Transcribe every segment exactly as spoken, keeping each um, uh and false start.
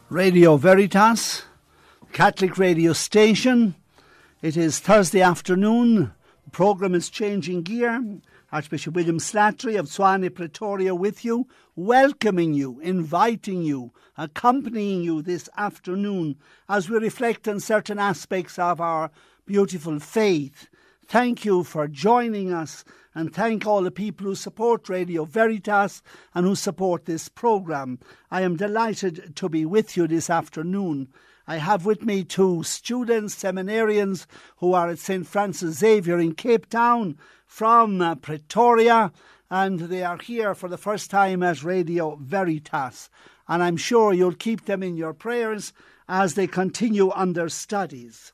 Radio Veritas, Catholic radio station. It is Thursday afternoon. The programme is changing gear. Archbishop William Slattery of Suane Pretoria with you, welcoming you, inviting you, accompanying you this afternoon as we reflect on certain aspects of our beautiful faith. Thank you for joining us, and thank all the people who support Radio Veritas and who support this programme. I am delighted to be with you this afternoon. I have with me two students, seminarians, who are at Saint Francis Xavier in Cape Town from uh, Pretoria, and they are here for the first time at Radio Veritas. And I'm sure you'll keep them in your prayers as they continue on their studies.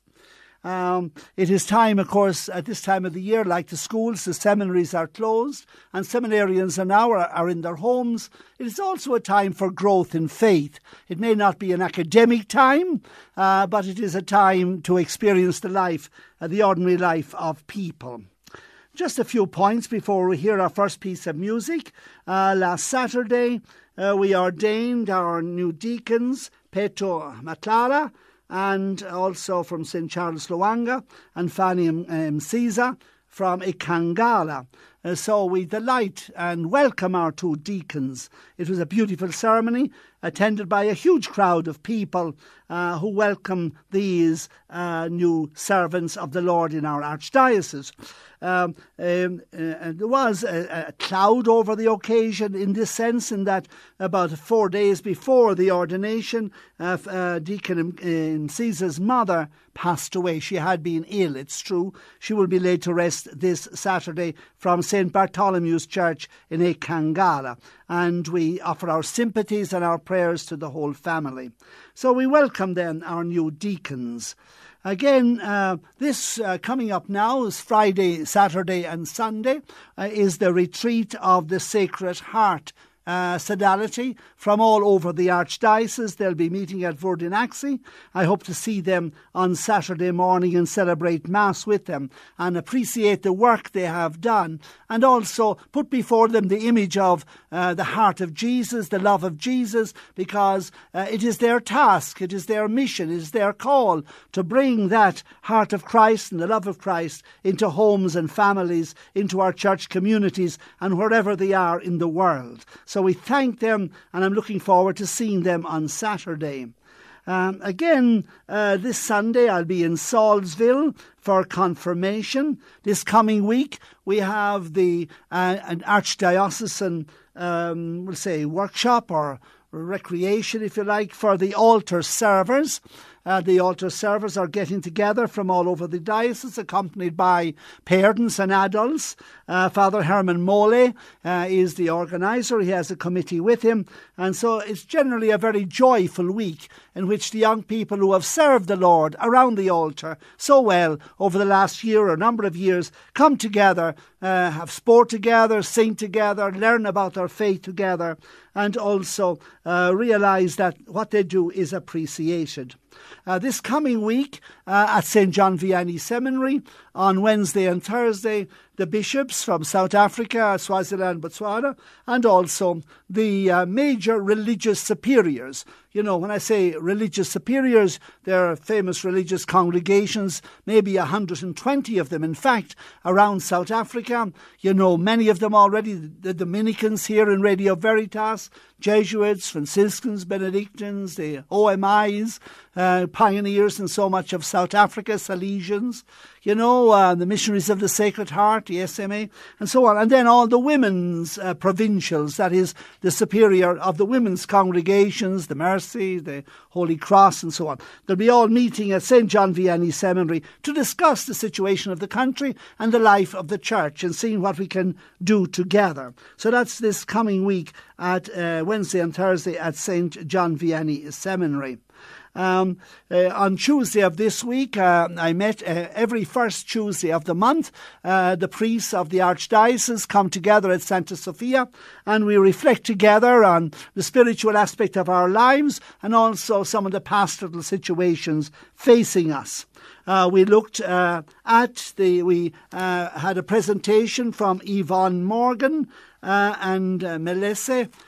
Um, it is time, of course, at this time of the year, like the schools, the seminaries are closed and seminarians are now are, are in their homes. It is also a time for growth in faith. It may not be an academic time, uh, but it is a time to experience the life, uh, the ordinary life of people. Just a few points before we hear our first piece of music. Uh, last Saturday, uh, we ordained our new deacons, Petro Matlara, and also from Saint Charles Luanga, and Fanny Msiza from Ikangala. Uh, so we delight and welcome our two deacons. It was a beautiful ceremony attended by a huge crowd of people uh, who welcome these uh, new servants of the Lord in our archdiocese. Um, um, uh, there was a, a cloud over the occasion in this sense, in that about four days before the ordination, uh, uh, Deacon Msiza's mother passed away. She had been ill, it's true. She will be laid to rest this Saturday from Saint Bartholomew's Church in Ekangala, and we offer our sympathies and our prayers to the whole family. So we welcome then our new deacons. Again, uh, this uh, coming up now is Friday, Saturday and Sunday, uh, is the retreat of the Sacred Heart Uh, Sodality from all over the Archdiocese. They'll be meeting at Vordinaxi. I hope to see them on Saturday morning and celebrate Mass with them and appreciate the work they have done, and also put before them the image of uh, the heart of Jesus, the love of Jesus, because uh, it is their task, it is their mission, it is their call to bring that heart of Christ and the love of Christ into homes and families, into our church communities and wherever they are in the world. So So we thank them, and I'm looking forward to seeing them on Saturday. Um, again, uh, this Sunday I'll be in Salisville for confirmation. This coming week we have the uh, an archdiocesan, um, we'll say, workshop or recreation, if you like, for the altar servers. Uh, the altar servers are getting together from all over the diocese, accompanied by parents and adults. Uh, Father Herman Mole uh, is the organiser. He has a committee with him. And so it's generally a very joyful week in which the young people who have served the Lord around the altar so well over the last year or a number of years come together, uh, have sport together, sing together, learn about their faith together, and also uh, realise that what they do is appreciated. Uh, this coming week uh, at Saint John Vianney Seminary on Wednesday and Thursday, the bishops from South Africa, Swaziland, Botswana, and also the uh, major religious superiors. You know, when I say religious superiors, there are famous religious congregations, maybe one hundred twenty of them, in fact, around South Africa. You know, many of them already, the Dominicans here in Radio Veritas, Jesuits, Franciscans, Benedictines, the O M Is, uh, pioneers in so much of South Africa, Salesians, you know, uh, the Missionaries of the Sacred Heart, the S M A, and so on. And then all the women's uh, provincials, that is, the superior of the women's congregations, the Mercy, the Holy Cross, and so on. They'll be all meeting at Saint John Vianney Seminary to discuss the situation of the country and the life of the church and seeing what we can do together. So that's this coming week at uh, Wednesday and Thursday at Saint John Vianney Seminary. Um, uh, on Tuesday of this week, uh, I met uh, every first Tuesday of the month. Uh, the priests of the Archdiocese come together at Santa Sofia, and we reflect together on the spiritual aspect of our lives and also some of the pastoral situations facing us. Uh, we looked uh, at the, we uh, had a presentation from Yvonne Morgan uh, and uh, Melissa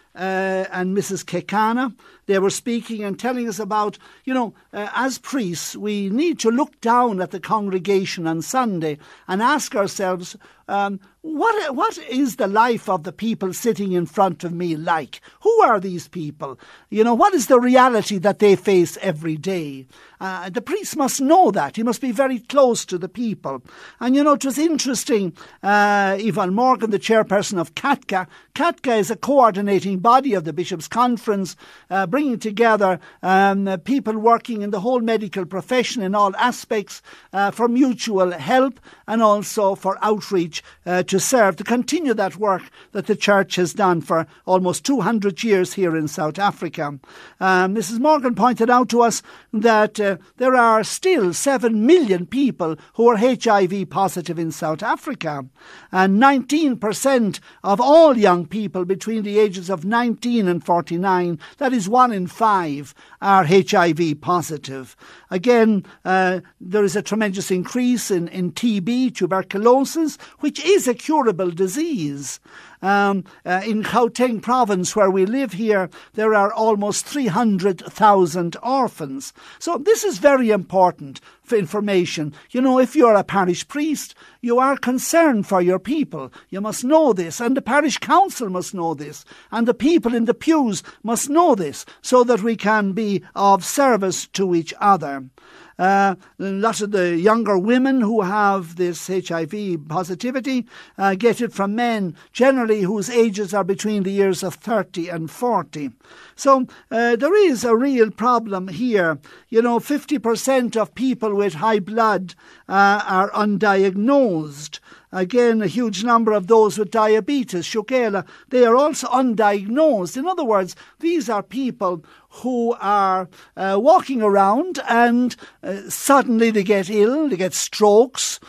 uh, and Missus Kekana. They were speaking and telling us about, you know, uh, as priests, we need to look down at the congregation on Sunday and ask ourselves, um, what what is the life of the people sitting in front of me like? Who are these people? You know, what is the reality that they face every day? Uh, the priest must know that. He must be very close to the people. And, you know, it was interesting, uh, Yvonne Morgan, the chairperson of C A T C A. C A T C A is a coordinating body of the Bishops' Conference, uh, bringing together um, uh, people working in the whole medical profession in all aspects uh, for mutual help and also for outreach uh, to serve, to continue that work that the Church has done for almost two hundred years here in South Africa. Um, Missus Morgan pointed out to us that uh, there are still seven million people who are H I V positive in South Africa, and nineteen percent of all young people between the ages of nineteen and forty-nine, that is one in five, are H I V positive. Again, uh, there is a tremendous increase in, in T B, tuberculosis, which is a curable disease. Um, uh, in Gauteng province, where we live here, there are almost three hundred thousand orphans. So this is very important for information. You know, if you're a parish priest, you are concerned for your people. You must know this, and the parish council must know this, and the people in the pews must know this, so that we can be of service to each other. Uh, a lot of the younger women who have this H I V positivity uh, get it from men, generally whose ages are between the years of thirty and forty. So uh, there is a real problem here. You know, fifty percent of people with high blood uh, are undiagnosed. Again, a huge number of those with diabetes, Shukela, they are also undiagnosed. In other words, these are people who are uh, walking around and uh, suddenly they get ill, they get strokes,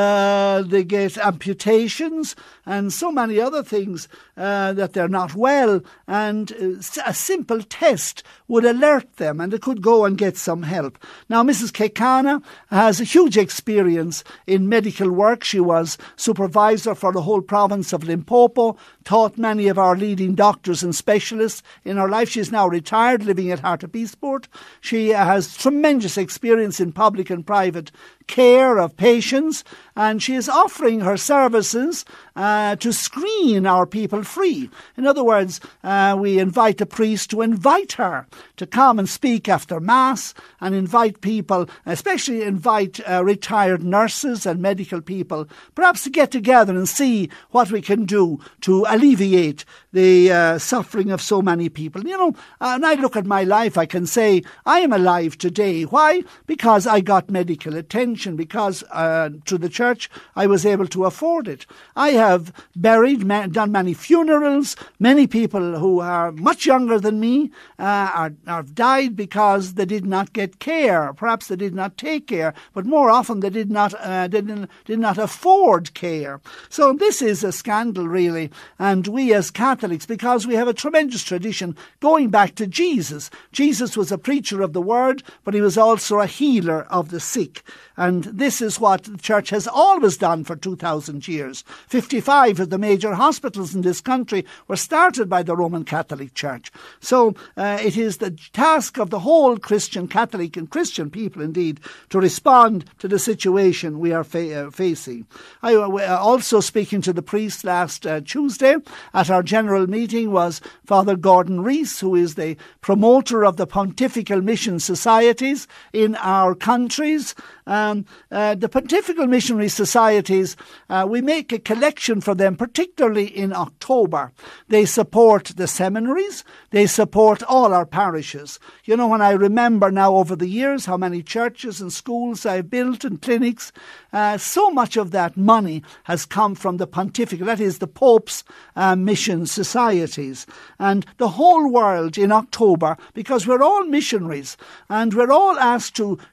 uh, they get amputations and so many other things uh, that they're not well, and uh, a simple test would alert them and they could go and get some help. Now, Missus Kekana has a huge experience in medical work. She was supervisor for the whole province of Limpopo, taught many of our leading doctors and specialists in her life. She's now retired, living at Hartbeespoort. She has tremendous experience in public and private care of patients, and she is offering her services uh, to screen our people free. In other words, uh, we invite a priest to invite her to come and speak after Mass, and invite people, especially invite uh, retired nurses and medical people, perhaps to get together and see what we can do to alleviate the uh, suffering of so many people. You know, and I look at my life, I can say I am alive today. Why? Because I got medical attention, because uh, to the church I was able to afford it. I have buried, done many funerals. Many people who are much younger than me uh, are, are died because they did not get care. Perhaps they did not take care, but more often they did not uh, did, did not afford care. So this is a scandal, really. And we as Catholics, because we have a tremendous tradition going back to Jesus. Jesus was a preacher of the word, but he was also a healer of the sick. And this is what the Church has always done for two thousand years. fifty-five of the major hospitals in this country were started by the Roman Catholic Church. So uh, it is the task of the whole Christian, Catholic and Christian people, indeed, to respond to the situation we are fa- uh, facing. I uh, also speaking to the priest last uh, Tuesday at our general meeting was Father Gordon Rees, who is the promoter of the Pontifical Mission Societies in our countries. Um, uh, the Pontifical Missionary Societies, uh, we make a collection for them, particularly in October. They support the seminaries. They support all our parishes. You know, when I remember now over the years how many churches and schools I've built and clinics, uh, so much of that money has come from the Pontifical, that is the Pope's uh, mission societies. And the whole world in October, because we're all missionaries and we're all asked to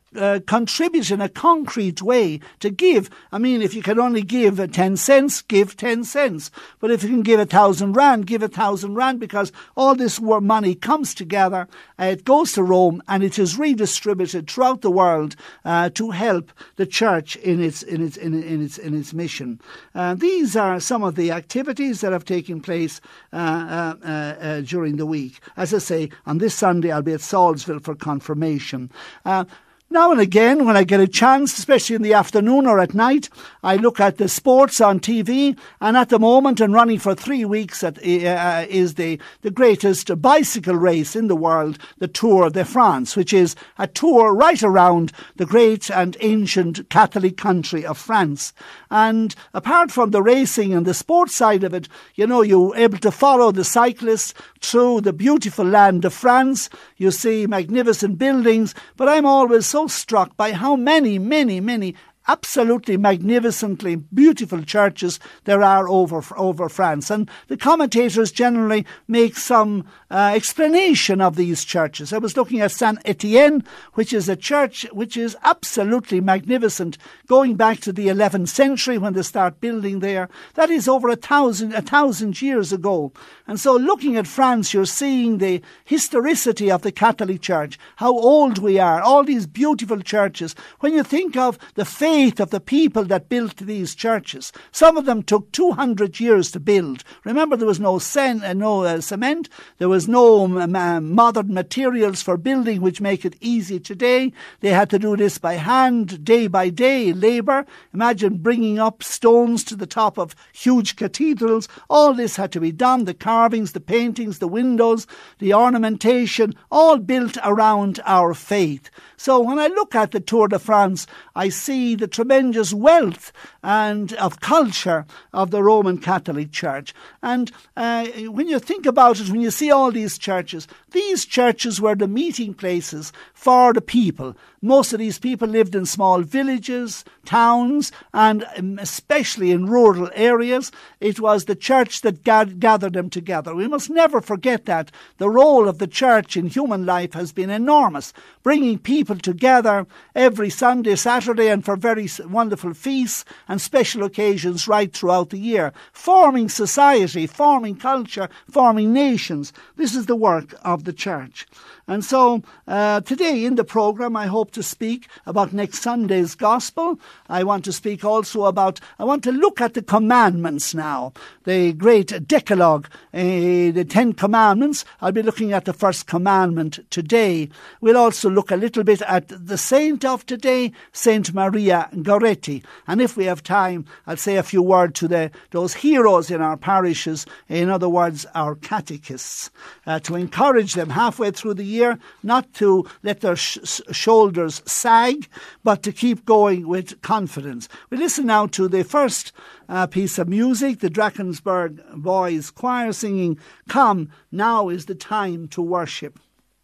uh, contribute in a concrete way to give. I mean, if you can only give uh, ten cents, give ten cents. But if you can give a thousand rand, give a thousand rand, because all this money comes together, uh, it goes to Rome, and it is redistributed throughout the world uh, to help the church in its in its in, in its in its mission. Uh, these are some of the activities that have taken place uh, uh, uh, uh, during the week. As I say, on this Sunday I'll be at Salisville for confirmation. Uh, Now and again, when I get a chance, especially in the afternoon or at night, I look at the sports on T V, and at the moment, and running for three weeks, at, uh, is the, the greatest bicycle race in the world, the Tour de France, which is a tour right around the great and ancient Catholic country of France. And apart from the racing and the sports side of it, you know, you're able to follow the cyclists through the beautiful land of France. You see magnificent buildings, but I'm always so so struck by how many, many, many absolutely magnificently beautiful churches there are over over France. And the commentators generally make some uh, explanation of these churches. I was looking at Saint Etienne, which is a church which is absolutely magnificent, going back to the eleventh century when they start building there. That is over a thousand, a thousand years ago. And so looking at France, you're seeing the historicity of the Catholic Church, how old we are, all these beautiful churches. When you think of the faith of the people that built these churches, some of them took two hundred years to build. Remember, there was no, sen- uh, no uh, cement, there was no um, uh, modern materials for building which make it easy today. They had to do this by hand, day by day, labour. Imagine bringing up stones to the top of huge cathedrals. All this had to be done, the carvings, the paintings, the windows, the ornamentation, all built around our faith. So when I look at the Tour de France, I see the tremendous wealth and of culture of the Roman Catholic Church. And uh, when you think about it, when you see all these churches, these churches were the meeting places for the people. Most of these people lived in small villages, towns, and especially in rural areas. It was the church that gathered them together. We must never forget that. The role of the church in human life has been enormous, bringing people together every Sunday, Saturday, and for very wonderful feasts and special occasions right throughout the year, forming society, forming culture, forming nations. This is the work of the church. And so uh, today in the programme, I hope to speak about next Sunday's Gospel. I want to speak also about, I want to look at the commandments now, the great Decalogue, uh, the Ten Commandments. I'll be looking at the first commandment today. We'll also look a little bit at the saint of today, Saint Maria Goretti. And if we have time, I'll say a few words to the, those heroes in our parishes, in other words, our catechists, uh, to encourage them halfway through the year, not to let their sh- shoulders sag, but to keep going with confidence. We listen now to the first uh, piece of music, the Drakensberg Boys Choir singing, "Come, Now is the Time to Worship."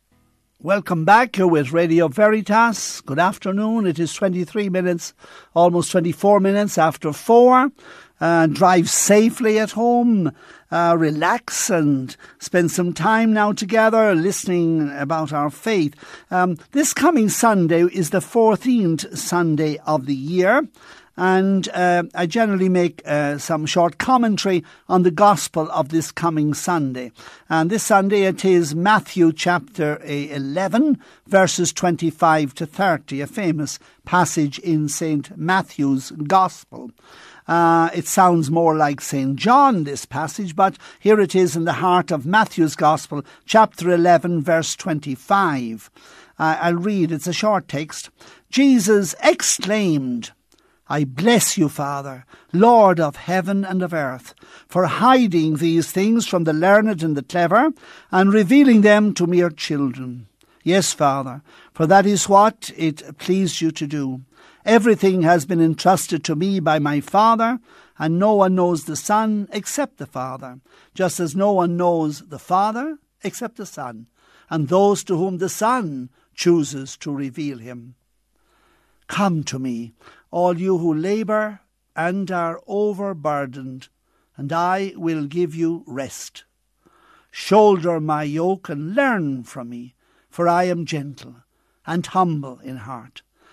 Welcome back. You're with Radio Veritas. Good afternoon. It is twenty-three minutes, almost twenty-four minutes after four. Uh, drive safely at home, uh, relax and spend some time now together listening about our faith. Um, this coming Sunday is the fourteenth Sunday of the year. And uh, I generally make uh, some short commentary on the Gospel of this coming Sunday. And this Sunday it is Matthew chapter eleven, verses twenty-five to thirty, a famous passage in Saint Matthew's Gospel. Uh, it sounds more like Saint John, this passage, but here it is in the heart of Matthew's Gospel, chapter eleven, verse twenty-five. Uh, I'll read, it's a short text. Jesus exclaimed, "I bless you, Father, Lord of heaven and of earth, for hiding these things from the learned and the clever, and revealing them to mere children. Yes, Father, for that is what it pleased you to do. Everything has been entrusted to me by my Father, and no one knows the Son except the Father, just as no one knows the Father except the Son, and those to whom the Son chooses to reveal him. Come to me, all you who labour and are overburdened, and I will give you rest. Shoulder my yoke and learn from me, for I am gentle and humble in heart,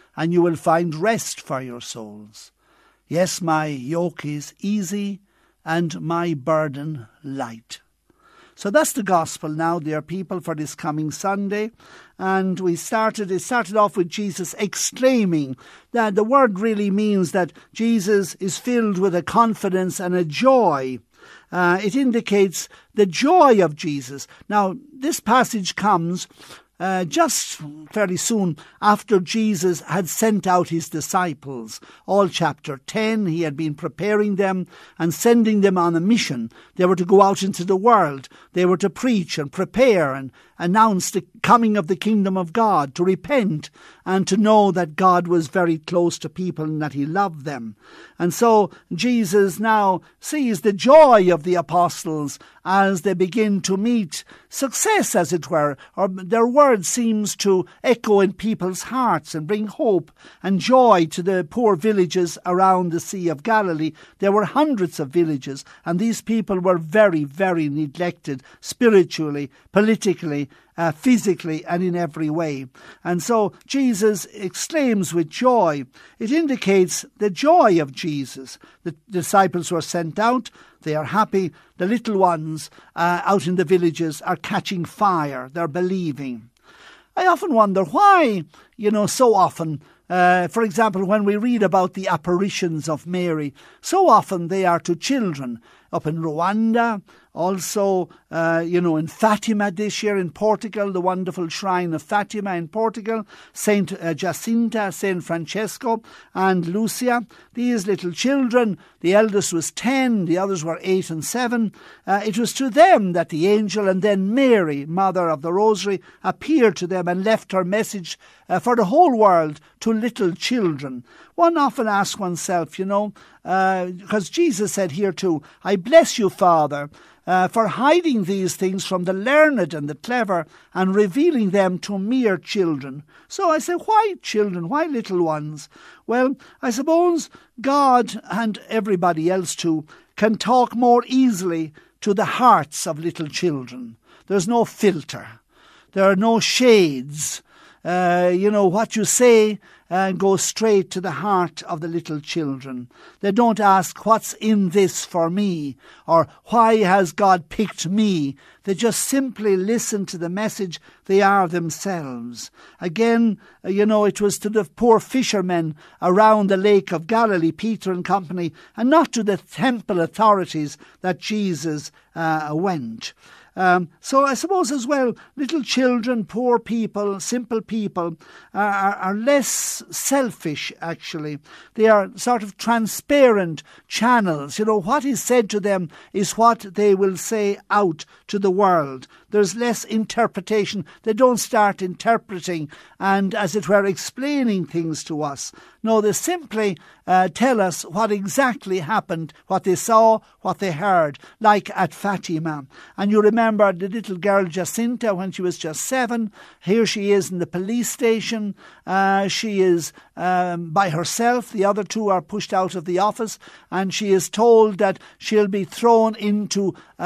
and you will find rest for your souls. Yes, my yoke is easy and my burden light. So that's the gospel now, dear people, for this coming Sunday. And we started, it started off with Jesus exclaiming. That the word really means that Jesus is filled with a confidence and a joy. Uh, it indicates the joy of Jesus. Now, this passage comes Uh, just fairly soon after Jesus had sent out his disciples. All chapter ten, he had been preparing them and sending them on a mission. They were to go out into the world. They were to preach and prepare and announce the coming of the kingdom of God, to repent and to know that God was very close to people and that he loved them. And so Jesus now sees the joy of the apostles as they begin to meet success, as it were, or their word seems to echo in people's hearts and bring hope and joy to the poor villages around the Sea of Galilee. There were hundreds of villages, and these people were very, very neglected spiritually, politically, Uh, physically and in every way. And so Jesus exclaims with joy. It indicates the joy of Jesus. The disciples were sent out. They are happy. The little ones uh, out in the villages are catching fire. They're believing. I often wonder why, you know, so often, uh, for example, when we read about the apparitions of Mary, so often they are to children. Up in Rwanda, also, uh, you know, in Fatima this year in Portugal, the wonderful shrine of Fatima in Portugal, Saint uh, Jacinta, Saint Francesco and Lucia. These little children, the eldest was ten, the others were eight and seven. Uh, it was to them that the angel and then Mary, Mother of the Rosary, appeared to them and left her message uh, for the whole world to little children. One often asks oneself, you know, because uh, Jesus said here too, I bless you, Father, uh, for hiding these things from the learned and the clever and revealing them to mere children. So I say, why children? Why little ones? Well, I suppose God and everybody else too can talk more easily to the hearts of little children. There's no filter. There are no shades. Uh, you know, what you say uh, goes straight to the heart of the little children. They don't ask, what's in this for me? Or why has God picked me? They just simply listen to the message. They are themselves. Again, uh, you know, it was to the poor fishermen around the Lake of Galilee, Peter and company, and not to the temple authorities that Jesus uh, went. Um, so I suppose as well, little children, poor people, simple people are, are, are less selfish, actually. They are sort of transparent channels. You know, what is said to them is what they will say out to the world. There's less interpretation. They don't start interpreting and, as it were, explaining things to us. No, they simply uh, tell us what exactly happened, what they saw, what they heard, like at Fatima. And you remember the little girl Jacinta when she was just seven. Here she is in the police station. Uh, she is um, by herself. The other two are pushed out of the office. And she is told that she'll be thrown into uh,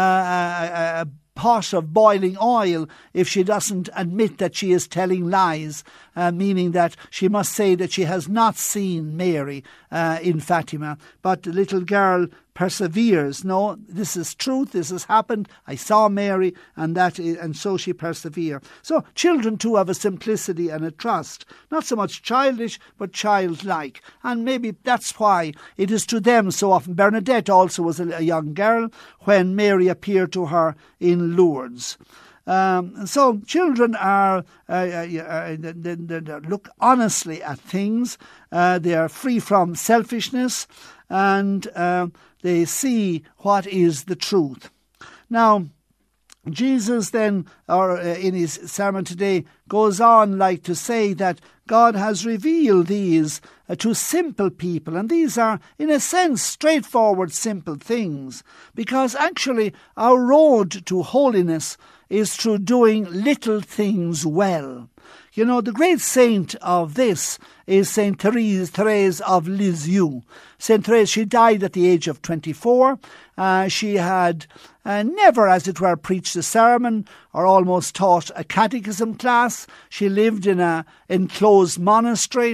a, a pot of boiling oil if she doesn't admit that she is telling lies, uh, meaning that she must say that she has not seen Mary uh, in Fatima. But the little girl perseveres. No, this is truth. This has happened. I saw Mary, and that is, and so she perseveres. So children too have a simplicity and a trust, not so much childish, but childlike. And maybe that's why it is to them so often. Bernadette also was a, a young girl when Mary appeared to her in Lourdes. Um, so children are uh, uh, they, they, they look honestly at things. Uh, they are free from selfishness, and uh, they see what is the truth. Now, Jesus then, or uh, in his sermon today, goes on like to say that God has revealed these uh, to simple people. And these are, in a sense, straightforward, simple things. Because actually, our road to holiness is through doing little things well. You know, the great saint of this is Saint Therese, Therese of Lisieux. Saint Therese, she died at the age of twenty-four. Uh, she had uh, never, as it were, preached a sermon or almost taught a catechism class. She lived in an enclosed monastery.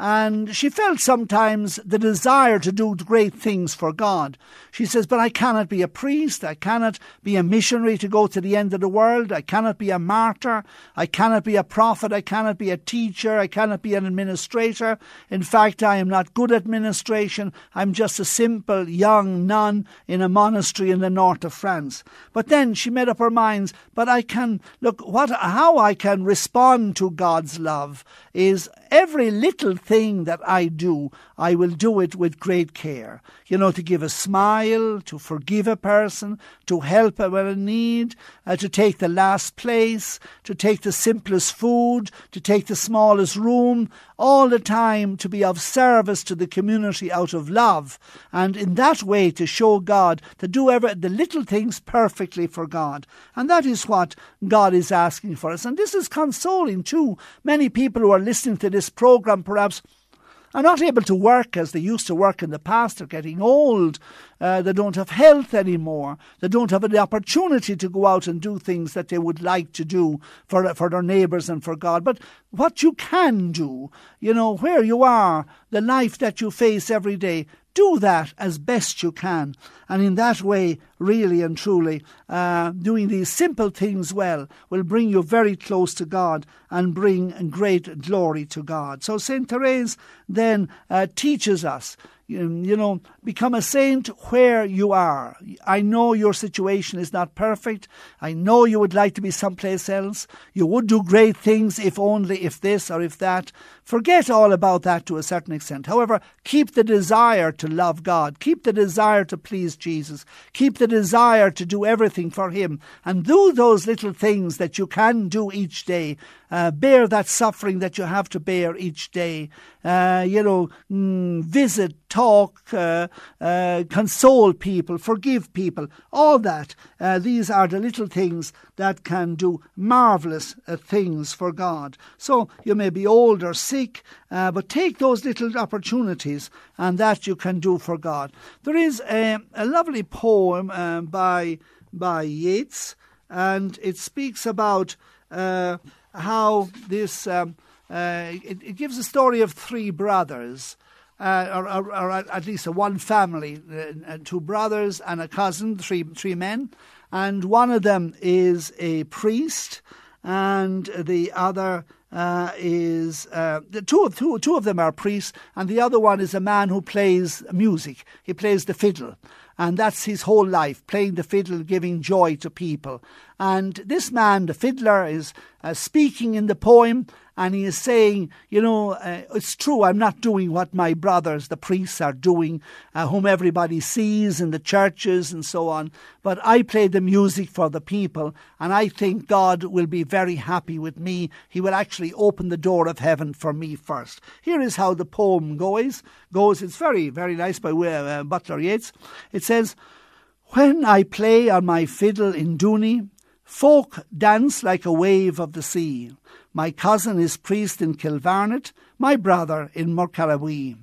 And she felt sometimes the desire to do great things for God. She says, but I cannot be a priest. I cannot be a missionary to go to the end of the world. I cannot be a martyr. I cannot be a prophet. I cannot be a teacher. I cannot be an administrator. In fact, I am not good at administration. I'm just a simple young nun in a monastery in the north of France. But then she made up her minds, but I can, look, what, how I can respond to God's love is every little thing that I do, I will do it with great care. You know, to give a smile, to forgive a person, to help when in need, uh, to take the last place, to take the simplest food, to take the smallest room, all the time to be of service to the community out of love. And in that way to show God, to do every, the little things perfectly for God. And that is what God is asking for us. And this is consoling too. Many people who are listening to this program perhaps are not able to work as they used to work in the past. They're getting old. Uh, they don't have health anymore. They don't have the opportunity to go out and do things that they would like to do for, for their neighbours and for God. But what you can do, you know, where you are, the life that you face every day, do that as best you can. And in that way, really and truly, uh, doing these simple things well will bring you very close to God and bring great glory to God. So Saint Therese then uh, teaches us, you, you know, become a saint where you are. I know your situation is not perfect. I know you would like to be someplace else. You would do great things if only, if this or if that. Forget all about that to a certain extent. However, keep the desire to love God. Keep the desire to please Jesus. Keep the desire to do everything for Him. And do those little things that you can do each day. Uh, bear that suffering that you have to bear each day. Uh, you know, mm, visit, talk, uh, uh, console people, forgive people. All that. Uh, these are the little things that can do marvellous uh, things for God. So you may be old or sick, uh, but take those little opportunities, and that you can do for God. There is a, a lovely poem uh, by by Yeats, and it speaks about uh, how this um, uh, it, it gives a story of three brothers. Uh, or, or, or at least a one family, uh, two brothers and a cousin, three three men, and one of them is a priest, and the other uh, is uh, the two of two two of them are priests, and the other one is a man who plays music. He plays the fiddle. And that's his whole life, playing the fiddle, giving joy to people. And this man, the fiddler, is uh, speaking in the poem, and he is saying, you know, uh, it's true, I'm not doing what my brothers, the priests, are doing, uh, whom everybody sees in the churches and so on. But I play the music for the people, and I think God will be very happy with me. He will actually open the door of heaven for me first. Here is how the poem goes. goes. It's very, very nice by uh, Butler Yeats. It says, when I play on my fiddle in Dooney, folk dance like a wave of the sea. My cousin is priest in Kilvarnet, my brother in Murcallawee.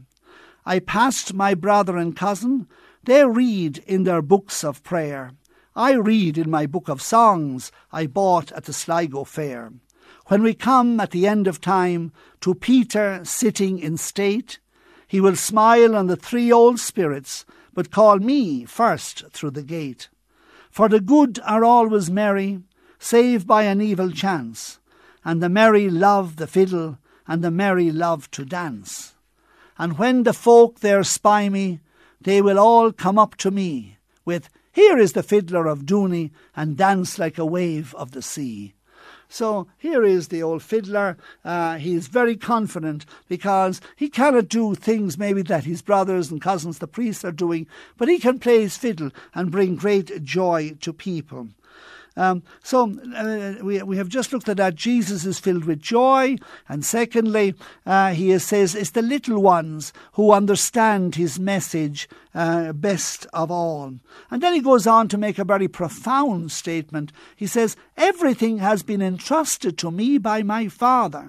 I passed my brother and cousin, they read in their books of prayer. I read in my book of songs I bought at the Sligo fair. When we come at the end of time to Peter sitting in state, he will smile on the three old spirits, but call me first through the gate. For the good are always merry, save by an evil chance, and the merry love the fiddle, and the merry love to dance. And when the folk there spy me, they will all come up to me, with, here is the fiddler of Dooney, and dance like a wave of the sea. So here is the old fiddler. Uh, he is very confident because he cannot do things maybe that his brothers and cousins, the priests, are doing, but he can play his fiddle and bring great joy to people. Um, so uh, we we have just looked at that. Jesus is filled with joy, and secondly, uh, he says it's the little ones who understand his message uh, best of all. And then he goes on to make a very profound statement. He says, everything has been entrusted to me by my Father.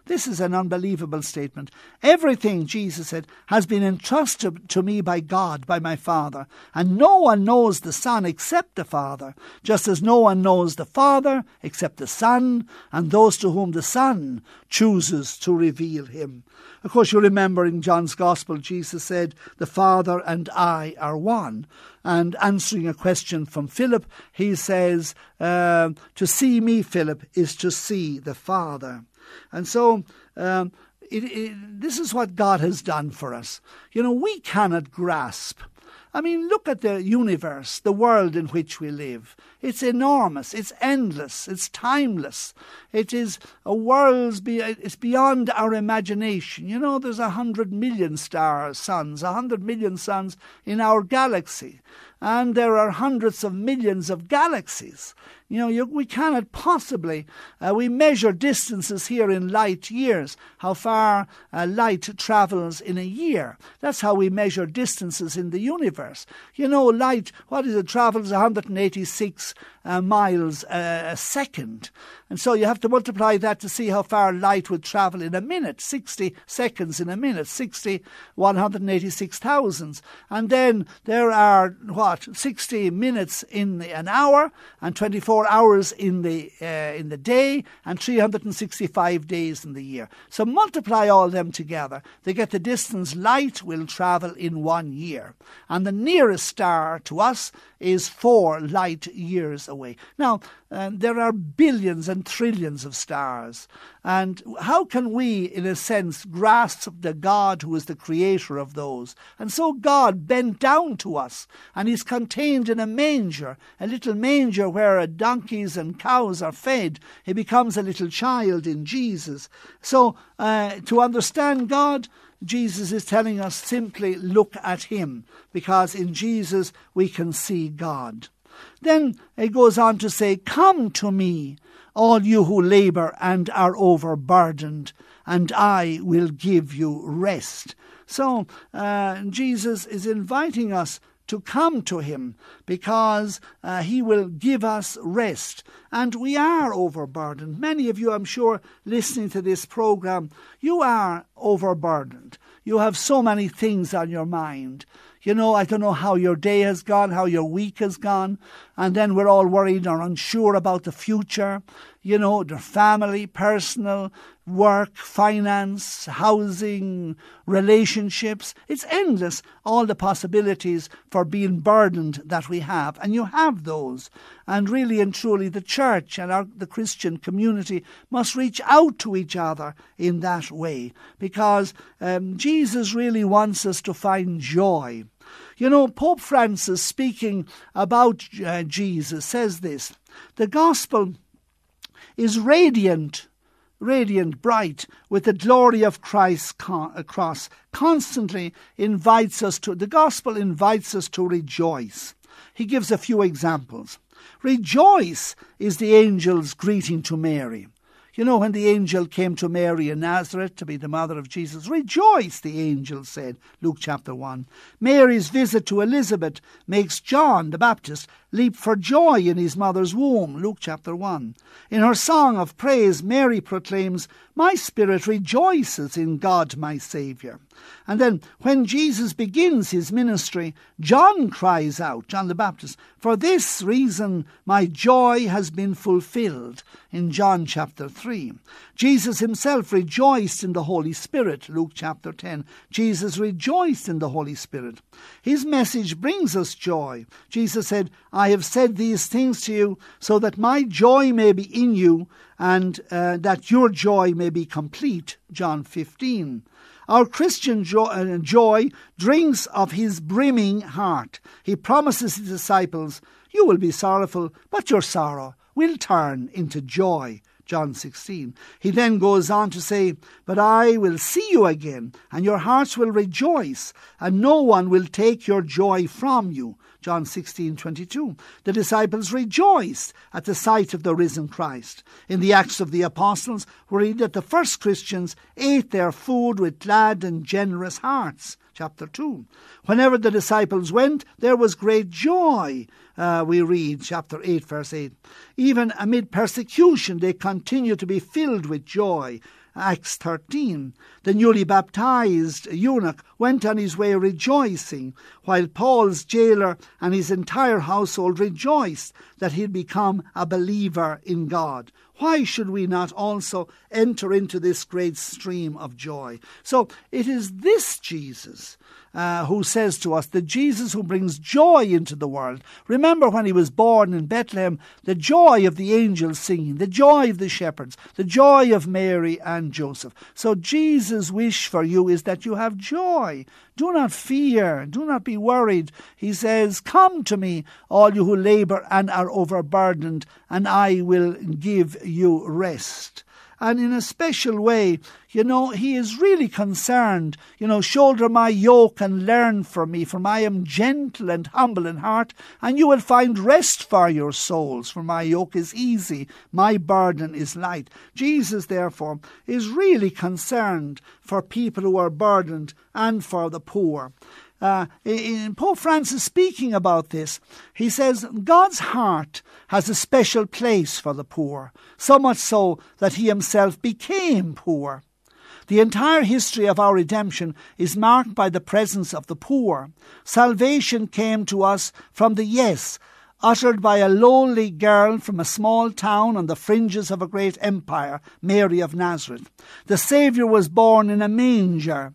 This is an unbelievable statement. Everything, Jesus said, has been entrusted to me by God, by my Father. And no one knows the Son except the Father, just as no one knows the Father except the Son, and those to whom the Son chooses to reveal him. Of course, you remember in John's Gospel, Jesus said, the Father and I are one. And answering a question from Philip, he says, uh, to see me, Philip, is to see the Father. And so um, it, it, this is what God has done for us. You know, we cannot grasp. I mean, look at the universe, the world in which we live. It's enormous, it's endless, it's timeless. It is a world, be- it's beyond our imagination. You know, there's a hundred million stars, suns, a hundred million suns in our galaxy. And there are hundreds of millions of galaxies. You know, you, we cannot possibly, uh, we measure distances here in light years, how far uh, light travels in a year. That's how we measure distances in the universe. You know, light, what is it, travels one hundred eighty-six uh, miles uh, a second. And so you have to multiply that to see how far light would travel in a minute, sixty seconds in a minute, sixty, one hundred eighty-six thousands. And then there are, what, sixty minutes in the, an hour, and twenty-four hours in the uh, in the day, and three hundred sixty-five days in the year. So multiply all them together. They get the distance light will travel in one year. And the nearest star to us is four light years away. Now, uh, there are billions and trillions of stars. And how can we, in a sense, grasp the God who is the creator of those? And so God bent down to us, and he's contained in a manger, a little manger where donkeys and cows are fed. He becomes a little child in Jesus. So uh, to understand God, Jesus is telling us simply look at him, because in Jesus we can see God. Then it goes on to say, come to me, all you who labour and are overburdened, and I will give you rest. So uh, Jesus is inviting us to come to him, because uh, he will give us rest. And we are overburdened. Many of you, I'm sure, listening to this program, you are overburdened. You have so many things on your mind. You know, I don't know how your day has gone, how your week has gone, and then we're all worried or unsure about the future. You know, their family, personal, work, finance, housing, relationships. It's endless, all the possibilities for being burdened that we have. And you have those. And really and truly, the church and our, the Christian community must reach out to each other in that way, because um, Jesus really wants us to find joy. You know, Pope Francis, speaking about uh, Jesus, says this: the gospel is radiant, radiant, bright, with the glory of Christ's cross, constantly invites us to, the gospel invites us to rejoice. He gives a few examples. Rejoice is the angel's greeting to Mary. You know, when the angel came to Mary in Nazareth to be the mother of Jesus, rejoice, the angel said, Luke chapter one. Mary's visit to Elizabeth makes John the Baptist leap for joy in his mother's womb, Luke chapter one. In her song of praise, Mary proclaims, my spirit rejoices in God my Saviour. And then when Jesus begins his ministry, John cries out, John the Baptist, for this reason my joy has been fulfilled, in John chapter three. Jesus himself rejoiced in the Holy Spirit, Luke chapter ten. Jesus rejoiced in the Holy Spirit. His message brings us joy. Jesus said, I have said these things to you so that my joy may be in you, and uh, that your joy may be complete, John fifteen. Our Christian joy, uh, joy drinks of his brimming heart. He promises his disciples, you will be sorrowful, but your sorrow will turn into joy, John sixteen. He then goes on to say, but I will see you again, and your hearts will rejoice, and no one will take your joy from you, John sixteen twenty-two. The disciples rejoiced at the sight of the risen Christ. In the Acts of the Apostles, we read that the first Christians ate their food with glad and generous hearts, chapter two. Whenever the disciples went, there was great joy, uh, we read, chapter eight, verse eight. Even amid persecution, they continued to be filled with joy. Acts thirteen. The newly baptized eunuch went on his way rejoicing, while Paul's jailer and his entire household rejoiced that he had become a believer in God. Why should we not also enter into this great stream of joy? So it is this Jesus uh, who says to us, the Jesus who brings joy into the world. Remember when he was born in Bethlehem, the joy of the angels singing, the joy of the shepherds, the joy of Mary and Joseph. So Jesus' wish for you is that you have joy. Do not fear. Do not be worried. He says, come to me, all you who labour and are overburdened, and I will give you rest. And in a special way, you know, he is really concerned, you know, shoulder my yoke and learn from me, for I am gentle and humble in heart, and you will find rest for your souls, for my yoke is easy, my burden is light. Jesus, therefore, is really concerned for people who are burdened and for the poor. Uh, in Pope Francis speaking about this, he says, God's heart has a special place for the poor, so much so that he himself became poor. The entire history of our redemption is marked by the presence of the poor. Salvation came to us from the yes, uttered by a lowly girl from a small town on the fringes of a great empire, Mary of Nazareth. The Saviour was born in a manger,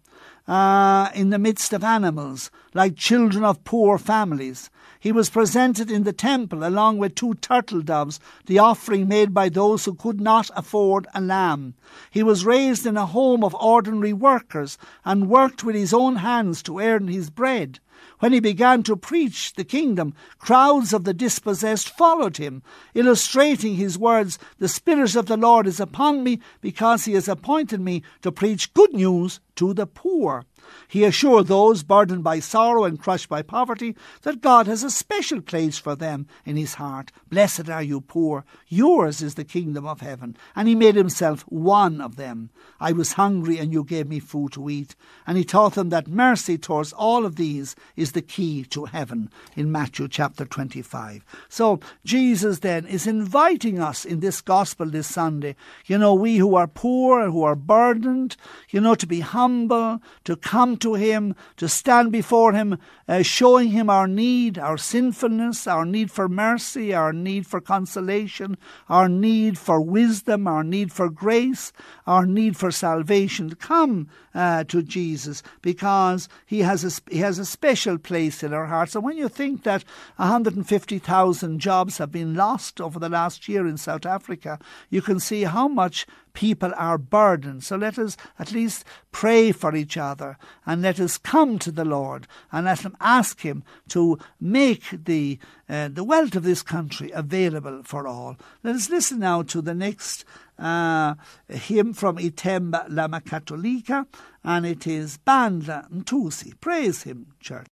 Uh, in the midst of animals, like children of poor families. He was presented in the temple along with two turtle doves, the offering made by those who could not afford a lamb. He was raised in a home of ordinary workers and worked with his own hands to earn his bread. When he began to preach the kingdom, crowds of the dispossessed followed him, illustrating his words, the Spirit of the Lord is upon me, because he has appointed me to preach good news to the poor. He assured those burdened by sorrow and crushed by poverty that God has a special place for them in his heart. Blessed are you poor, yours is the kingdom of heaven. And he made himself one of them. I was hungry and you gave me food to eat. And he taught them that mercy towards all of these is the key to heaven in Matthew chapter twenty-five. So Jesus then is inviting us in this gospel this Sunday, you know, we who are poor and who are burdened, you know, to be humble, to come to him, to stand before him, uh, showing him our need, our sinfulness, our need for mercy, our need for consolation, our need for wisdom, our need for grace, our need for salvation. Come uh, to Jesus, because he has a, he has a special place in our hearts. And when you think that one hundred fifty thousand jobs have been lost over the last year in South Africa, you can see how much people are burdened. So let us at least pray for each other, and let us come to the Lord and let him ask him to make the uh, the wealth of this country available for all. Let us listen now to the next uh, hymn from Itemba Lama Cattolica, and it is Bandla Ntusi. Praise him, church.